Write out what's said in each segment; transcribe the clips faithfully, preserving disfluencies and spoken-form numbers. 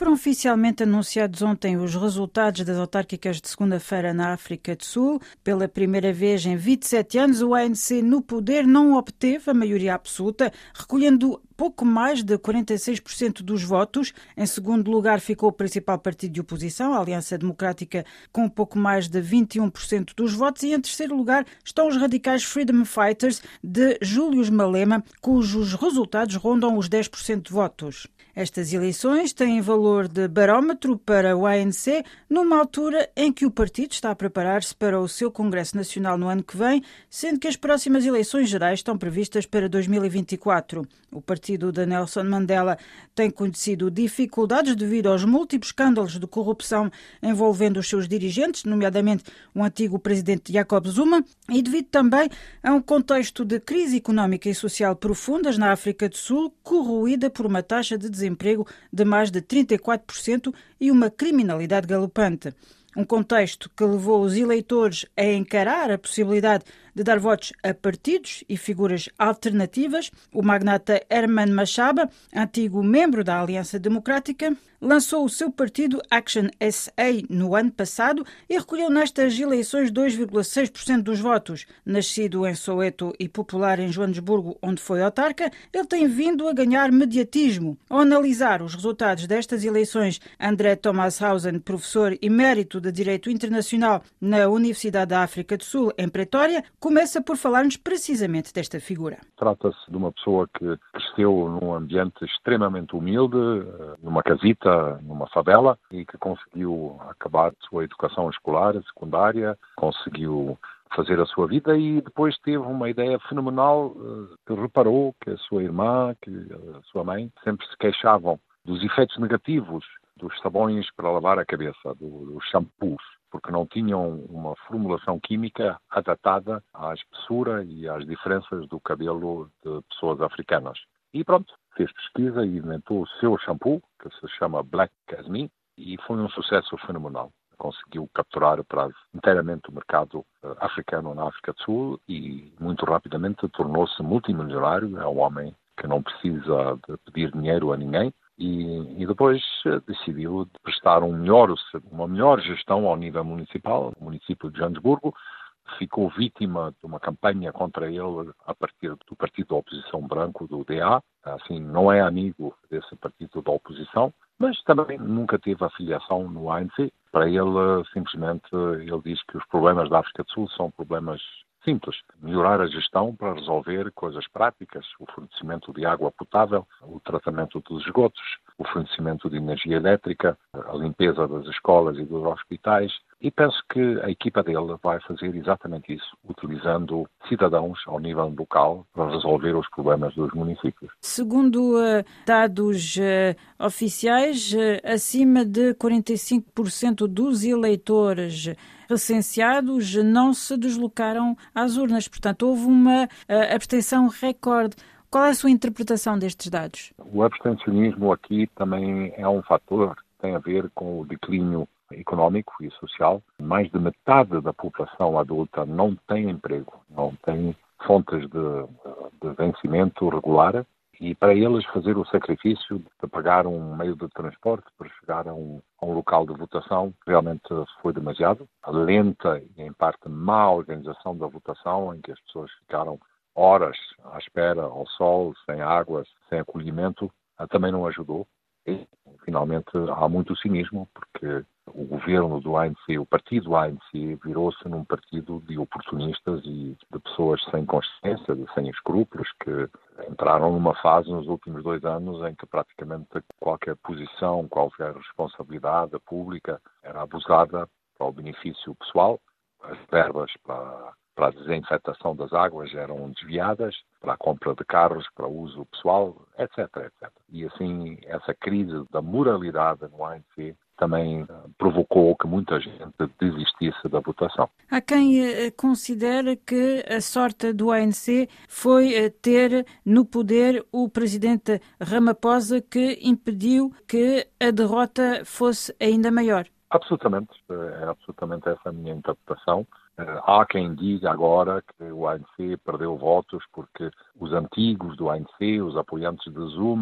Foram oficialmente anunciados ontem os resultados das autárquicas de segunda-feira na África do Sul. Pela primeira vez em vinte e sete anos, o A N C no poder não obteve a maioria absoluta, recolhendo pouco mais de quarenta e seis por cento dos votos. Em segundo lugar ficou o principal partido de oposição, a Aliança Democrática, com pouco mais de vinte e um por cento dos votos. E em terceiro lugar estão os radicais Freedom Fighters de Julius Malema, cujos resultados rondam os dez por cento de votos. Estas eleições têm valor de barómetro para o A N C, numa altura em que o partido está a preparar-se para o seu Congresso Nacional no ano que vem, sendo que as próximas eleições gerais estão previstas para dois mil e vinte e quatro. O partido de Nelson Mandela tem conhecido dificuldades devido aos múltiplos escândalos de corrupção envolvendo os seus dirigentes, nomeadamente o antigo presidente Jacob Zuma, e devido também a um contexto de crise económica e social profundas na África do Sul, corroída por uma taxa de desemprego de mais de trinta e quatro por cento e uma criminalidade galopante. Um contexto que levou os eleitores a encarar a possibilidade de dar votos a partidos e figuras alternativas. O magnata Herman Mashaba, antigo membro da Aliança Democrática, lançou o seu partido Action S A no ano passado e recolheu nestas eleições dois vírgula seis por cento dos votos. Nascido em Soweto e popular em Joanesburgo, onde foi autarca, ele tem vindo a ganhar mediatismo. Ao analisar os resultados destas eleições, André Thomas-Hausen, professor emérito de Direito Internacional na Universidade da África do Sul, em Pretória, começa por falar-nos precisamente desta figura. Trata-se de uma pessoa que cresceu num ambiente extremamente humilde, numa casita, numa favela, e que conseguiu acabar a sua educação escolar, secundária, conseguiu fazer a sua vida e depois teve uma ideia fenomenal que reparou que a sua irmã, que a sua mãe sempre se queixavam dos efeitos negativos dos sabões para lavar a cabeça, dos shampoos, porque não tinham uma formulação química adaptada à espessura e às diferenças do cabelo de pessoas africanas. E pronto, fez pesquisa e inventou o seu shampoo, que se chama Black Jasmine, e foi um sucesso fenomenal. Conseguiu capturar para inteiramente o mercado africano na África do Sul e muito rapidamente tornou-se multimilionário. É um homem que não precisa de pedir dinheiro a ninguém. E, e depois decidiu prestar um melhor, uma melhor gestão ao nível municipal. O município de Joanesburgo ficou vítima de uma campanha contra ele a partir do partido da oposição branco, do D A. Assim, não é amigo desse partido da oposição, mas também nunca teve afiliação no A N C. Para ele, simplesmente, ele diz que os problemas da África do Sul são problemas simples. Melhorar a gestão para resolver coisas práticas, o fornecimento de água potável, o tratamento dos esgotos, o fornecimento de energia elétrica, a limpeza das escolas e dos hospitais. E penso que a equipa dele vai fazer exatamente isso, utilizando cidadãos ao nível local para resolver os problemas dos municípios. Segundo uh, dados uh, oficiais, uh, acima de quarenta e cinco por cento dos eleitores recenseados não se deslocaram às urnas. Portanto, houve uma uh, abstenção recorde. Qual é a sua interpretação destes dados? O abstencionismo aqui também é um fator que tem a ver com o declínio económico e social. Mais de metade da população adulta não tem emprego, não tem fontes de, de vencimento regular, e para eles fazer o sacrifício de pagar um meio de transporte para chegar a um, a um local de votação realmente foi demasiado. A lenta e, em parte, má organização da votação, em que as pessoas ficaram horas à espera ao sol, sem água, sem acolhimento, também não ajudou. E, finalmente, há muito cinismo, porque o governo do A N C, o partido do A N C, virou-se num partido de oportunistas e de pessoas sem consciência, de sem escrúpulos, que entraram numa fase nos últimos dois anos em que praticamente qualquer posição, qualquer responsabilidade pública era abusada para o benefício pessoal. As verbas para para a desinfetação das águas eram desviadas, para a compra de carros, para o uso pessoal, etc, etcétera. E assim, essa crise da moralidade no A N C também provocou que muita gente desistisse da votação. Há quem considere que a sorte do A N C foi ter no poder o presidente Ramaphosa, que impediu que a derrota fosse ainda maior. Absolutamente, é absolutamente essa a minha interpretação. Há quem diga agora que o A N C perdeu votos porque os antigos do A N C, os apoiantes de Zuma,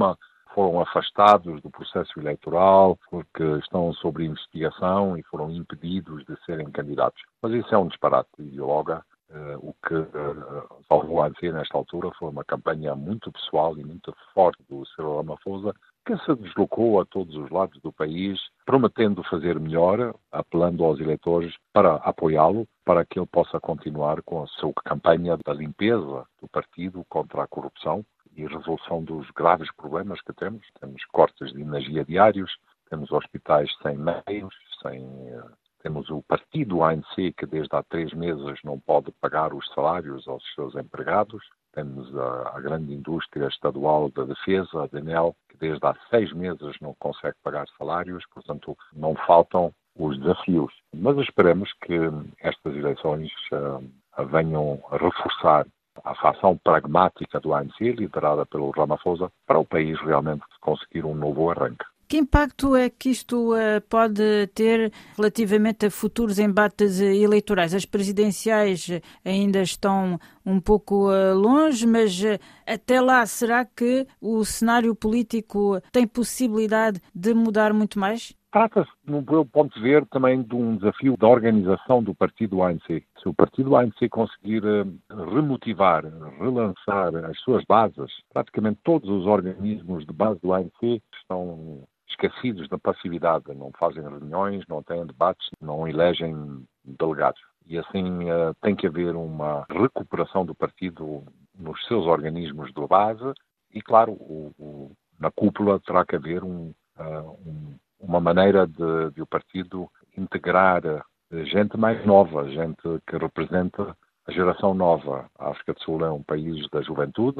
foram afastados do processo eleitoral porque estão sob investigação e foram impedidos de serem candidatos. Mas isso é um disparate ideológico. Uh, o que uh, salvou a A N C nesta altura foi uma campanha muito pessoal e muito forte do Cyril Ramaphosa, que se deslocou a todos os lados do país, prometendo fazer melhor, apelando aos eleitores para apoiá-lo, para que ele possa continuar com a sua campanha da limpeza do partido contra a corrupção e resolução dos graves problemas que temos. Temos cortes de energia diários, temos hospitais sem meios, sem... Temos o partido A N C, que desde há três meses não pode pagar os salários aos seus empregados. Temos a, a grande indústria estadual da defesa, a DENEL, que desde há seis meses não consegue pagar salários. Portanto, não faltam os desafios. Mas esperemos que estas eleições uh, venham a reforçar a ação pragmática do A N C, liderada pelo Ramaphosa, para o país realmente conseguir um novo arranque. Que impacto é que isto uh, pode ter relativamente a futuros embates eleitorais? As presidenciais ainda estão um pouco uh, longe, mas uh, até lá, será que o cenário político tem possibilidade de mudar muito mais? Trata-se, no meu ponto de ver, também de um desafio da organização do partido A N C. Se o partido A N C conseguir uh, remotivar, relançar as suas bases, praticamente todos os organismos de base do A N C estão esquecidos da passividade, não fazem reuniões, não têm debates, não elegem delegados. E assim uh, tem que haver uma recuperação do partido nos seus organismos de base e, claro, o, o, na cúpula terá que haver um, uh, um, uma maneira de, de o partido integrar gente mais nova, gente que representa a geração nova. A África do Sul é um país da juventude,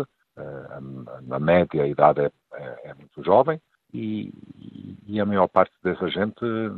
uh, na média a idade é, é, é muito jovem, E, e a maior parte dessa gente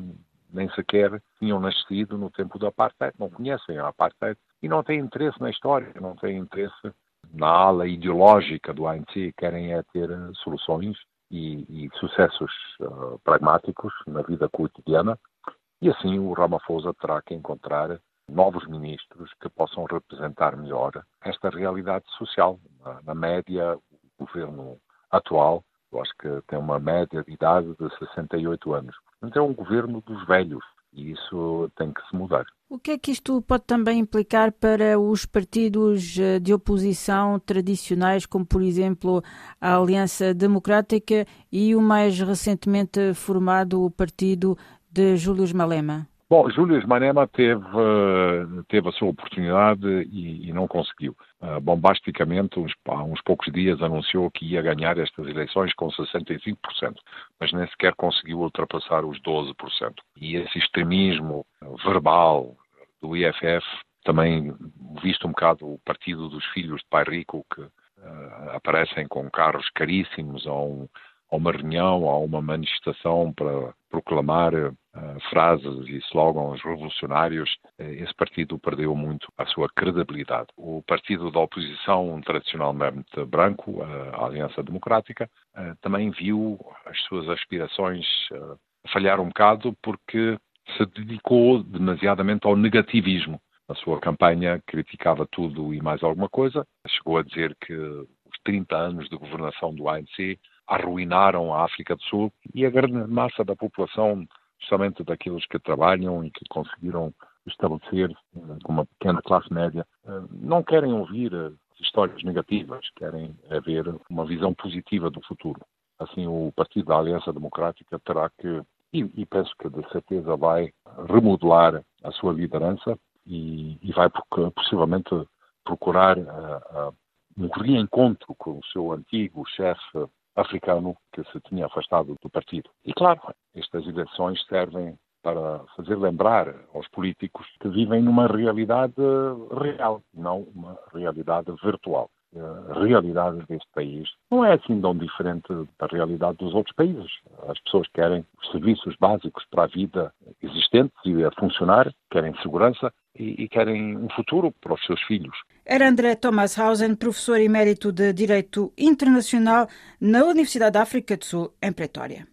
nem sequer tinham nascido no tempo do apartheid, não conhecem a apartheid e não têm interesse na história, não têm interesse na ala ideológica do A N C, querem é ter soluções e, e sucessos uh, pragmáticos na vida cotidiana e assim o Ramaphosa terá que encontrar novos ministros que possam representar melhor esta realidade social. Na, na média, o governo atual eu acho que tem uma média de idade de sessenta e oito anos. Então é um governo dos velhos e isso tem que se mudar. O que é que isto pode também implicar para os partidos de oposição tradicionais, como por exemplo a Aliança Democrática e o mais recentemente formado Partido de Julius Malema? Bom, Julius Malema teve, teve a sua oportunidade e, e não conseguiu. Uh, bombasticamente, uns, há uns poucos dias, anunciou que ia ganhar estas eleições com sessenta e cinco por cento, mas nem sequer conseguiu ultrapassar os doze por cento. E esse extremismo verbal do I F F, também visto um bocado o partido dos filhos de pai rico, que uh, aparecem com carros caríssimos a, um, a uma reunião, a uma manifestação para proclamar uh, frases e slogans revolucionários, uh, esse partido perdeu muito a sua credibilidade. O partido da oposição, tradicionalmente branco, uh, a Aliança Democrática, uh, também viu as suas aspirações uh, falhar um bocado porque se dedicou demasiadamente ao negativismo. Na sua campanha criticava tudo e mais alguma coisa. Chegou a dizer que os trinta anos de governação do A N C arruinaram a África do Sul e a grande massa da população, justamente daqueles que trabalham e que conseguiram estabelecer com uma pequena classe média, não querem ouvir histórias negativas, querem haver uma visão positiva do futuro. Assim, o Partido da Aliança Democrática terá que, e, e penso que de certeza vai remodelar a sua liderança e, e vai possivelmente procurar uh, uh, um reencontro com o seu antigo chefe africano que se tinha afastado do partido. E claro, estas eleições servem para fazer lembrar aos políticos que vivem numa realidade real, não uma realidade virtual. A realidade deste país não é assim tão diferente da realidade dos outros países. As pessoas querem os serviços básicos para a vida existente e a funcionar, querem segurança e, e querem um futuro para os seus filhos. Era André Thomas Hausen, professor emérito de Direito Internacional na Universidade da África do Sul, em Pretória.